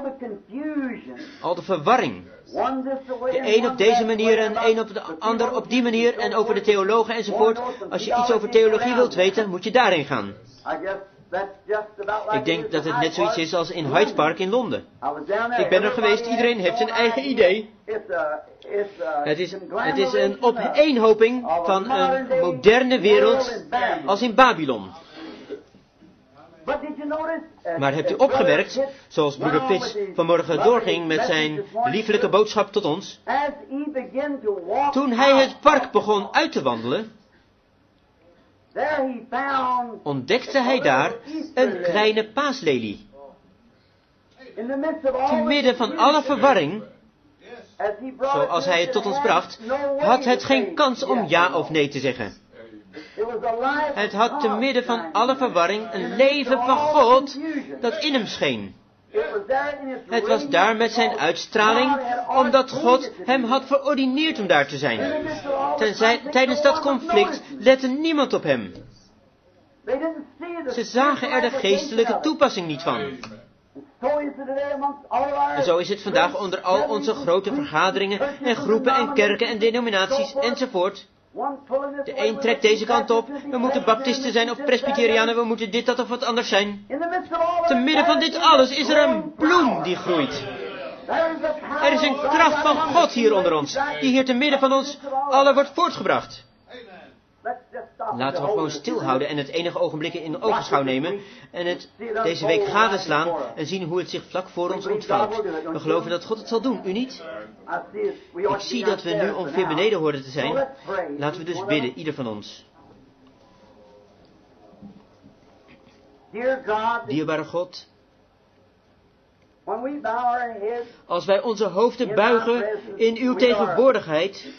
Al de verwarring. De een op deze manier en een op de ander op die manier en over de theologen enzovoort. Als je iets over theologie wilt weten, moet je daarheen gaan. Ik denk dat het net zoiets is als in Hyde Park in Londen. Ik ben er geweest, iedereen heeft zijn eigen idee. Het is een opeenhoping van een moderne wereld als in Babylon. Maar hebt u opgemerkt, zoals broeder Pitts vanmorgen doorging met zijn liefelijke boodschap tot ons, toen hij het park begon uit te wandelen, ontdekte hij daar een kleine paaslelie. Te midden van alle verwarring, zoals hij het tot ons bracht, had het geen kans om ja of nee te zeggen. Het had te midden van alle verwarring een leven van God dat in hem scheen. Het was daar met zijn uitstraling, omdat God hem had verordineerd om daar te zijn. Tijdens dat conflict lette niemand op hem. Ze zagen er de geestelijke toepassing niet van. En zo is het vandaag onder al onze grote vergaderingen en groepen en kerken en denominaties enzovoort. De een trekt deze kant op, we moeten baptisten zijn of presbyterianen, we moeten dit, dat of wat anders zijn. Te midden van dit alles is er een bloem die groeit. Er is een kracht van God hier onder ons, die hier te midden van ons allen wordt voortgebracht. Laten we gewoon stilhouden en het enige ogenblikken in ogenschouw nemen en het deze week gadeslaan en zien hoe het zich vlak voor ons ontvouwt. We geloven dat God het zal doen, u niet? Ik zie dat we nu ongeveer beneden horen te zijn. Laten we dus bidden, ieder van ons. Dierbare God, als wij onze hoofden buigen in uw tegenwoordigheid,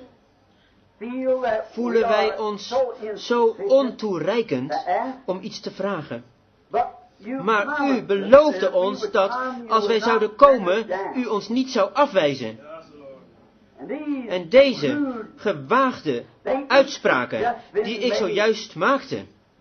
voelen wij ons zo ontoereikend om iets te vragen. Maar u beloofde ons dat, als wij zouden komen, u ons niet zou afwijzen. En deze gewaagde uitspraken, die ik zojuist maakte,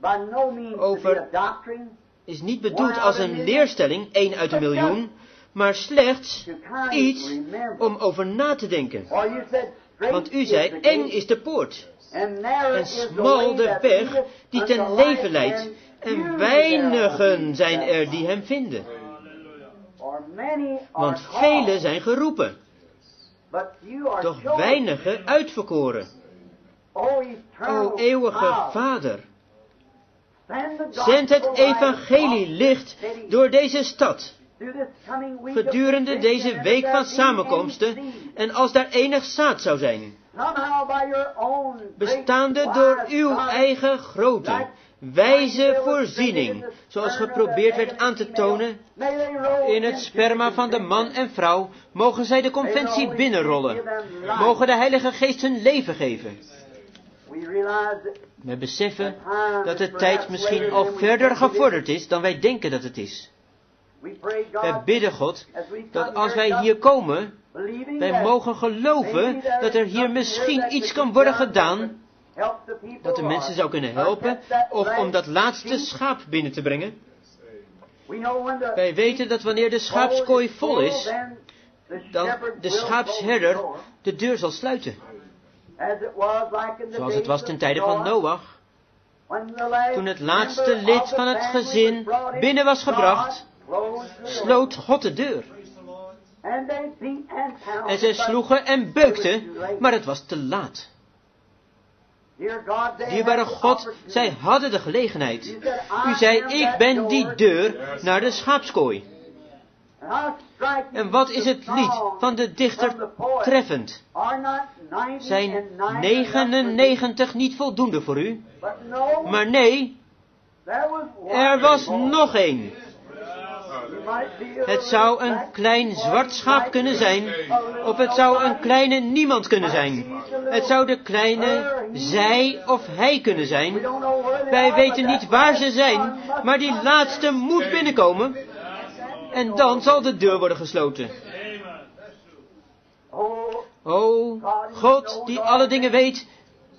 is niet bedoeld als een leerstelling, 1 uit 1 miljoen, maar slechts iets om over na te denken. Want u zei, eng is de poort, en smal de weg die ten leven leidt, en weinigen zijn er die hem vinden. Want velen zijn geroepen, doch weinigen uitverkoren. O eeuwige Vader, zend het evangelie licht door deze stad, gedurende deze week van samenkomsten, en als daar enig zaad zou zijn, bestaande door uw eigen grote, wijze voorziening, zoals geprobeerd werd aan te tonen, in het sperma van de man en vrouw, mogen zij de conventie binnenrollen, mogen de Heilige Geest hun leven geven. We beseffen dat de tijd misschien al verder gevorderd is dan wij denken dat het is. Wij bidden God dat als wij hier komen, wij mogen geloven dat er hier misschien iets kan worden gedaan, dat de mensen zou kunnen helpen, of om dat laatste schaap binnen te brengen. Wij weten dat wanneer de schaapskooi vol is, dan de schaapsherder de deur zal sluiten. Zoals het was ten tijde van Noach, toen het laatste lid van het gezin binnen was gebracht, sloot God de deur. En zij sloegen en beukten, maar het was te laat. Dierbare God, zij hadden de gelegenheid. U zei, ik ben die deur naar de schaapskooi. En wat is het lied van de dichter treffend? Zijn 99 niet voldoende voor u? Maar nee, er was nog één. Het zou een klein zwart schaap kunnen zijn, of het zou een kleine niemand kunnen zijn. Het zou de kleine zij of hij kunnen zijn. Wij weten niet waar ze zijn, maar die laatste moet binnenkomen. En dan zal de deur worden gesloten. O God, die alle dingen weet,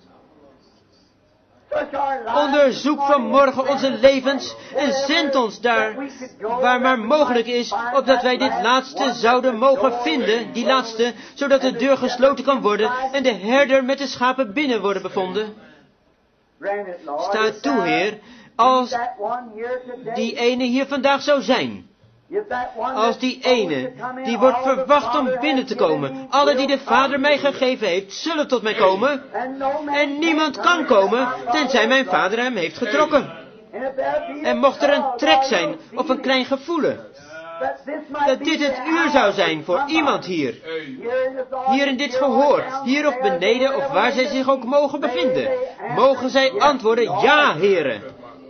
onderzoek vanmorgen onze levens en zend ons daar, waar maar mogelijk is, opdat wij dit laatste zouden mogen vinden, die laatste, zodat de deur gesloten kan worden en de herder met de schapen binnen worden bevonden. Sta toe, Heer, als die ene hier vandaag zou zijn. Als die ene, die wordt verwacht om binnen te komen. Alle die de Vader mij gegeven heeft, zullen tot mij komen. En niemand kan komen, tenzij mijn Vader hem heeft getrokken. En mocht er een trek zijn, of een klein gevoelen, dat dit het uur zou zijn voor iemand hier. Hier in dit gehoor, hier of beneden, of waar zij zich ook mogen bevinden. Mogen zij antwoorden, ja, Heere.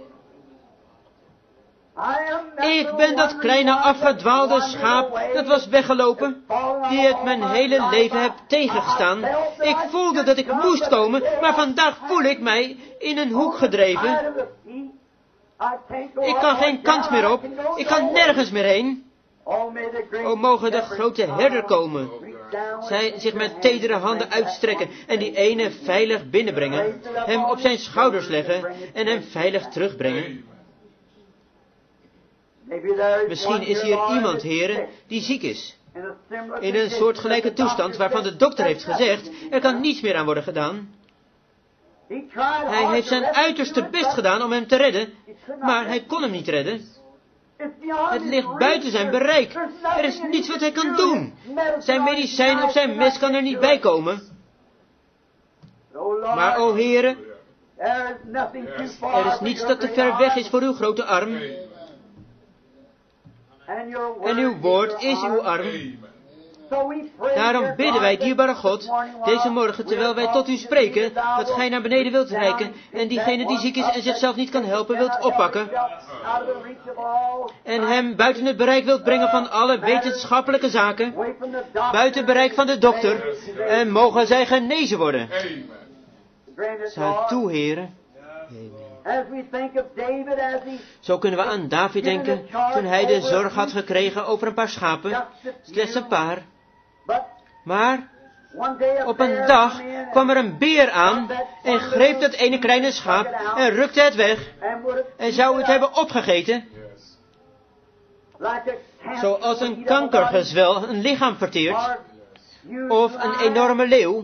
Ik ben dat kleine afgedwaalde schaap dat was weggelopen, die het mijn hele leven heb tegengestaan. Ik voelde dat ik moest komen, maar vandaag voel ik mij in een hoek gedreven. Ik kan geen kant meer op, ik kan nergens meer heen. O, mogen de grote herder komen, zij zich met tedere handen uitstrekken en die ene veilig binnenbrengen, hem op zijn schouders leggen en hem veilig terugbrengen. Misschien is hier iemand, heren, die ziek is. In een soortgelijke toestand waarvan de dokter heeft gezegd, er kan niets meer aan worden gedaan. Hij heeft zijn uiterste best gedaan om hem te redden, maar hij kon hem niet redden. Het ligt buiten zijn bereik. Er is niets wat hij kan doen. Zijn medicijn of zijn mes kan er niet bij komen. Maar, o heren, er is niets dat te ver weg is voor uw grote arm. En uw woord is uw arm. Daarom bidden wij, dierbare God, deze morgen, terwijl wij tot u spreken, dat gij naar beneden wilt reiken en diegene die ziek is en zichzelf niet kan helpen wilt oppakken. En hem buiten het bereik wilt brengen van alle wetenschappelijke zaken, buiten het bereik van de dokter, en mogen zij genezen worden. Sta toe, heren. Zo kunnen we aan David denken, toen hij de zorg had gekregen over een paar schapen, slechts een paar. Maar op een dag kwam er een beer aan en greep dat ene kleine schaap en rukte het weg en zou het hebben opgegeten. Zoals een kankergezwel een lichaam verteert, of een enorme leeuw.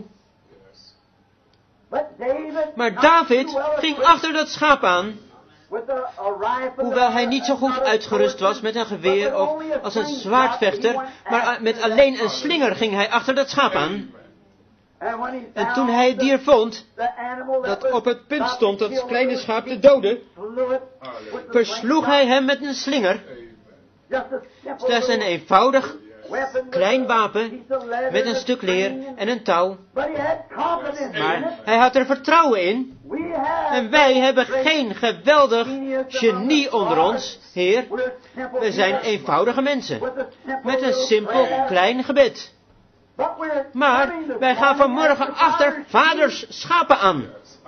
Maar David ging achter dat schaap aan, hoewel hij niet zo goed uitgerust was met een geweer of als een zwaardvechter, maar met alleen een slinger ging hij achter dat schaap aan. En toen hij het dier vond, dat op het punt stond dat kleine schaap te doden, versloeg hij hem met een slinger. Slechts een eenvoudig klein wapen met een stuk leer en een touw. Maar hij had er vertrouwen in. En wij hebben geen geweldig genie onder ons, Heer. We zijn eenvoudige mensen. Met een simpel klein gebed. Maar wij gaan vanmorgen achter vaders schapen aan.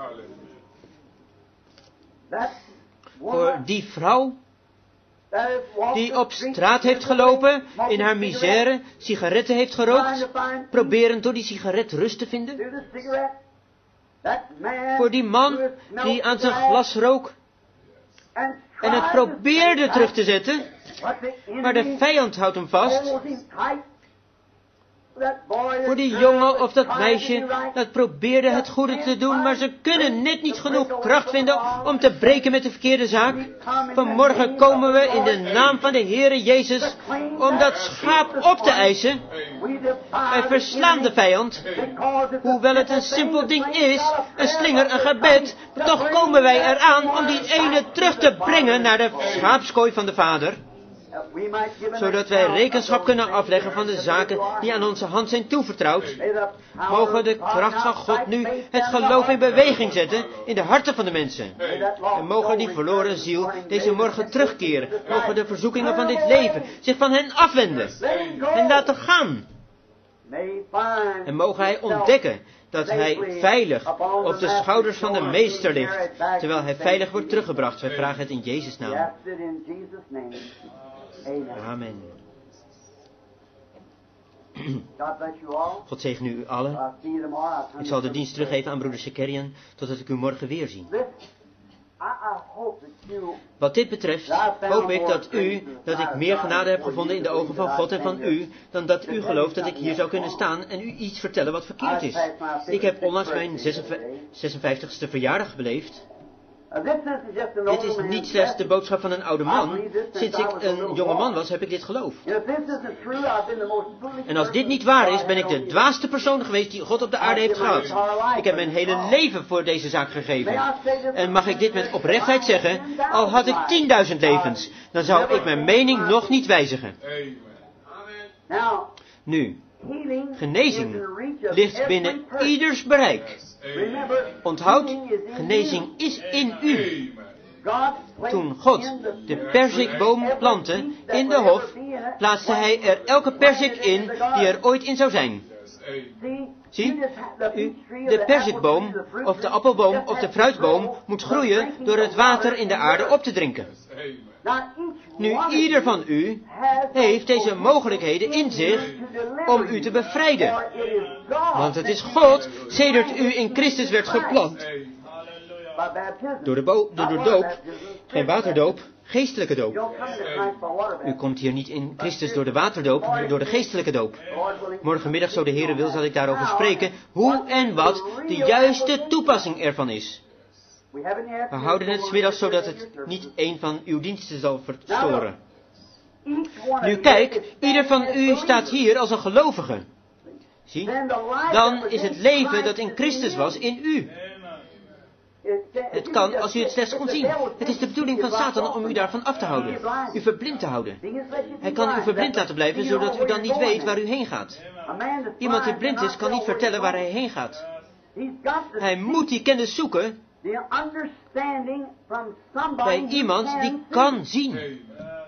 Voor die vrouw die op straat heeft gelopen, in haar misère, sigaretten heeft gerookt, proberend door die sigaret rust te vinden. Voor die man die aan zijn glas rook en het probeerde terug te zetten, maar de vijand houdt hem vast. Voor die jongen of dat meisje dat probeerde het goede te doen, maar ze kunnen net niet genoeg kracht vinden om te breken met de verkeerde zaak. Vanmorgen komen we in de naam van de Heere Jezus om dat schaap op te eisen. Wij verslaan de vijand. Hoewel het een simpel ding is, een slinger, een gebed, toch komen wij eraan om die ene terug te brengen naar de schaapskooi van de Vader. Zodat wij rekenschap kunnen afleggen van de zaken die aan onze hand zijn toevertrouwd. Mogen de kracht van God nu het geloof in beweging zetten in de harten van de mensen. En mogen die verloren ziel deze morgen terugkeren. Mogen de verzoekingen van dit leven zich van hen afwenden en laten gaan. En mogen hij ontdekken dat hij veilig op de schouders van de Meester ligt, terwijl hij veilig wordt teruggebracht. Wij vragen het in Jezus' naam. Amen. God zegen u allen. Ik zal de dienst teruggeven aan broeder Shekerian, totdat ik u morgen weer zie. Wat dit betreft, hoop ik dat ik meer genade heb gevonden in de ogen van God en van u, dan dat u gelooft dat ik hier zou kunnen staan en u iets vertellen wat verkeerd is. Ik heb onlangs mijn 56e verjaardag beleefd. Dit is niet slechts de boodschap van een oude man. Sinds ik een jonge man was, heb ik dit geloofd. En als dit niet waar is, ben ik de dwaaste persoon geweest die God op de aarde heeft gehad. Ik heb mijn hele leven voor deze zaak gegeven. En mag ik dit met oprechtheid zeggen, al had ik 10.000 levens, dan zou ik mijn mening nog niet wijzigen. Nu, genezing ligt binnen ieders bereik. Onthoud, genezing is in u. Toen God de perzikboom plantte in de hof, plaatste hij er elke perzik in die er ooit in zou zijn. Zie, de perzikboom, of de appelboom, of de fruitboom moet groeien door het water in de aarde op te drinken. Nu, ieder van u heeft deze mogelijkheden in zich om u te bevrijden. Want het is God, sedert u in Christus werd geplant. Door de doop, geen waterdoop, geestelijke doop. U komt hier niet in Christus door de waterdoop, maar door de geestelijke doop. Morgenmiddag, zo de Heere wil, zal ik daarover spreken, hoe en wat de juiste toepassing ervan is. We houden het 's middags zodat het niet een van uw diensten zal verstoren. Nu kijk, ieder van u staat hier als een gelovige. Zie, dan is het leven dat in Christus was in u. Het kan als u het slechts kon zien. Het is de bedoeling van Satan om u daarvan af te houden. U verblind te houden. Hij kan u verblind laten blijven, zodat u dan niet weet waar u heen gaat. Iemand die blind is, kan niet vertellen waar hij heen gaat. Hij moet die kennis zoeken bij iemand die kan zien.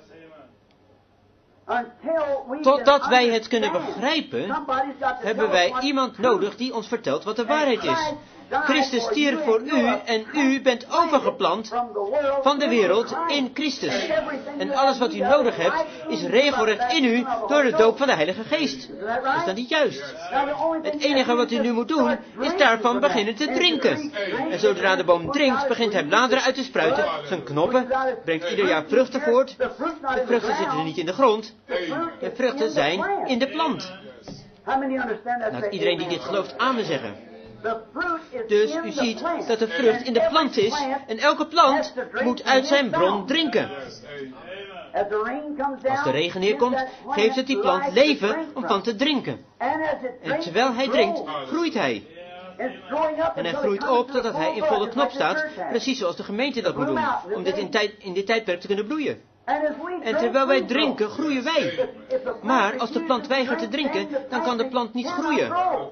Totdat wij het kunnen begrijpen, hebben wij iemand nodig die ons vertelt wat de waarheid is. Christus stierf voor u en u bent overgeplant van de wereld in Christus. En alles wat u nodig hebt is regelrecht in u door de doop van de Heilige Geest. Is dat niet juist? Het enige wat u nu moet doen is daarvan beginnen te drinken. En zodra de boom drinkt, begint hij bladeren uit te spruiten. Zijn knoppen brengt ieder jaar vruchten voort. De vruchten zitten niet in de grond. De vruchten zijn in de plant. Laat iedereen die dit gelooft amen zeggen. Dus u ziet dat de vrucht in de plant is en elke plant moet uit zijn bron drinken. Als de regen neerkomt, geeft het die plant leven om van te drinken. En terwijl hij drinkt, groeit hij. En hij groeit op totdat hij in volle knop staat, precies zoals de gemeente dat moet doen, om in dit tijdperk te kunnen bloeien. En terwijl wij drinken, groeien wij. Maar als de plant weigert te drinken, dan kan de plant niet groeien.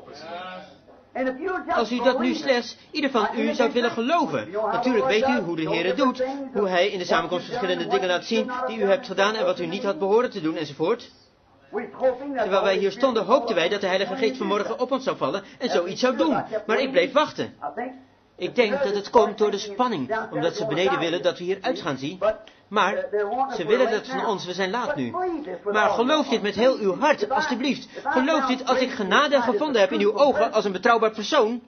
Als u dat nu slechts, ieder van u zou willen geloven. Natuurlijk weet u hoe de Heer het doet, hoe hij in de samenkomst verschillende dingen laat zien die u hebt gedaan en wat u niet had behoren te doen enzovoort. Terwijl wij hier stonden, hoopten wij dat de Heilige Geest vanmorgen op ons zou vallen en zoiets zou doen. Maar ik bleef wachten. Ik denk dat het komt door de spanning, omdat ze beneden willen dat we hier uit gaan zien. Maar ze willen dat van ons, we zijn laat nu. Maar geloof dit met heel uw hart, alstublieft. Geloof dit als ik genade gevonden heb in uw ogen als een betrouwbaar persoon.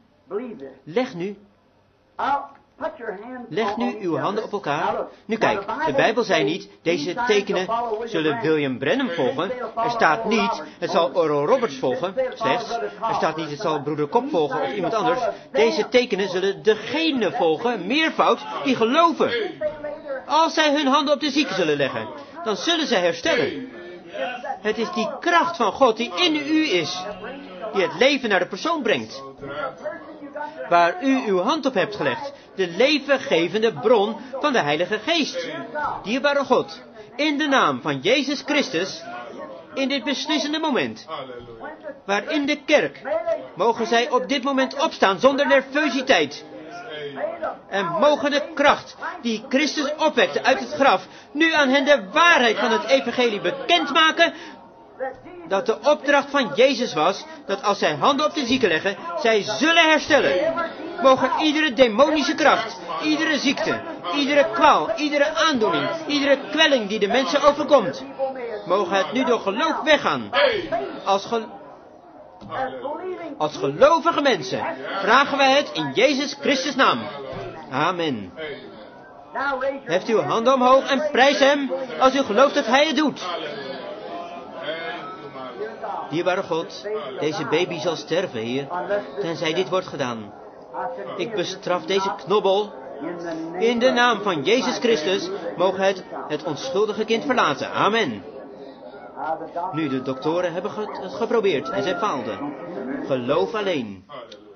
Leg nu uw handen op elkaar. Nu kijk, de Bijbel zei niet, deze tekenen zullen William Branham volgen. Er staat niet, het zal Oral Roberts volgen, slechts. Er staat niet, het zal broeder Kop volgen of iemand anders. Deze tekenen zullen degene volgen, meervoud, die geloven. Als zij hun handen op de zieken zullen leggen, dan zullen zij herstellen. Het is die kracht van God die in u is, die het leven naar de persoon brengt. Waar u uw hand op hebt gelegd, de levengevende bron van de Heilige Geest. Dierbare God, in de naam van Jezus Christus, in dit beslissende moment, waarin de kerk, mogen zij op dit moment opstaan zonder nervositeit. En mogen de kracht die Christus opwekte uit het graf, nu aan hen de waarheid van het evangelie bekendmaken, dat de opdracht van Jezus was, dat als zij handen op de zieken leggen, zij zullen herstellen. Mogen iedere demonische kracht, iedere ziekte, iedere kwaal, iedere aandoening, iedere kwelling die de mensen overkomt, mogen het nu door geloof weggaan. Als gelovige mensen vragen wij het in Jezus Christus naam. Amen. Heft uw handen omhoog en prijs hem als u gelooft dat hij het doet. Dierbare God, deze baby zal sterven, Heer, tenzij dit wordt gedaan. Ik bestraf deze knobbel. In de naam van Jezus Christus mogen het onschuldige kind verlaten. Amen. Nu, de doktoren hebben het geprobeerd en zij faalden. Geloof alleen.